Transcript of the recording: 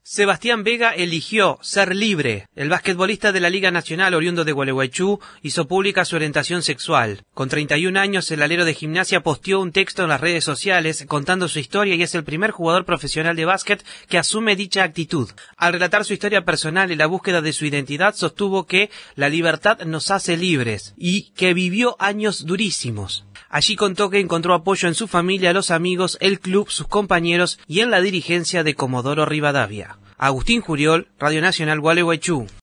Sebastián Vega eligió ser libre. El basquetbolista de la Liga Nacional, oriundo de Gualeguaychú, hizo pública su orientación sexual. Con 31 años, el alero de Gimnasia posteó un texto en las redes sociales contando su historia y es el primer jugador profesional de básquet que asume dicha actitud. Al relatar su historia personal y la búsqueda de su identidad, sostuvo que la libertad nos hace libres y que vivió años durísimos. Allí contó que encontró apoyo en su familia, los amigos, el club, sus compañeros y en la dirigencia de Comodoro Rivadavia. Agustín Juriol, Radio Nacional Gualeguaychú.